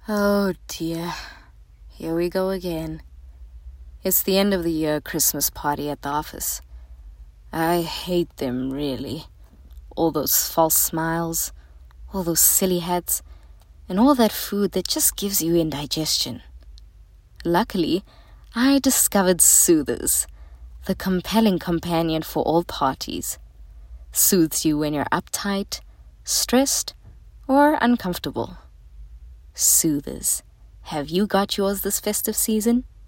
Oh dear, here we go again. It's the end of the year Christmas party at the office. I hate them, really. All those false smiles, all those silly hats, and all that food that just gives you indigestion. Luckily, I discovered Soothers, the compelling companion for all parties. Soothes you when you're uptight, stressed, or uncomfortable. Soothers. Have you got yours this festive season?